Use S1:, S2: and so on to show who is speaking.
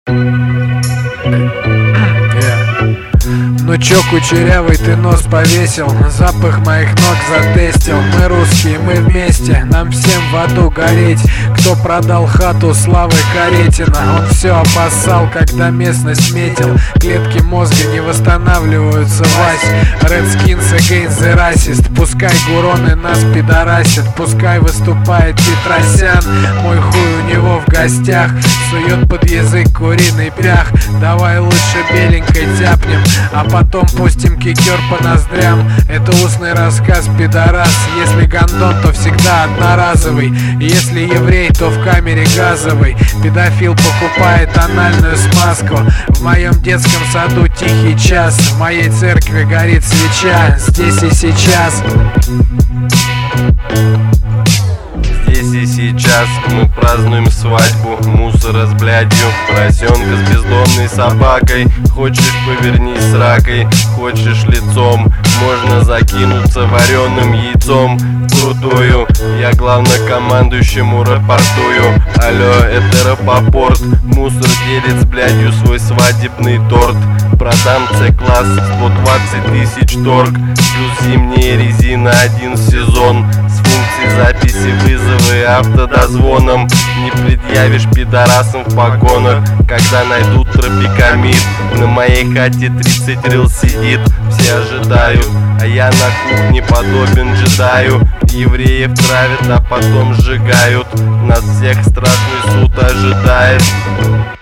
S1: Ну чё, кучерявый, ты нос повесил, запах моих ног затестил. Мы русские, мы вместе, нам всем в аду гореть. Кто продал хату Славы Каретина? Он все опасал, когда местность метил. Клетки мозга не восстанавливаются, Вась. Redskins against the racist. Пускай гуроны нас пидорасят, пускай выступает Петросян. Мой хуй у него в гостях, сует под язык куриный пях. Давай лучше беленькой тяпнем, а потом пустим кикер по ноздрям. Это устный рассказ, пидорас. Если гондон, то всегда одноразовый. Если еврей, то в камере газовой. Педофил покупает анальную смазку. В моем детском саду тихий час. В моей церкви горит свеча. Здесь и сейчас.
S2: Здесь и сейчас мы празднуем свадьбу мусора с блядью, поросенка с бездомной собакой. Хочешь, повернись с ракой, хочешь лицом, можно закинуться вареным яйцом. Крутую, я главнокомандующему рапортую. Алло, это Рапопорт, мусор делит с блядью свой свадебный торт. Продам С-класс, 120 тысяч торг, плюс зимняя резина, один сезон. С функцией записи вызовы автодозвоном. Не предъявишь пидорасам в погонах, когда найдут тропикамид. На моей хате 30 рил сидит, все ожидают, а я на кухне подобен джедаю. Евреев травят, а потом сжигают. Нас всех страшный суд ожидает.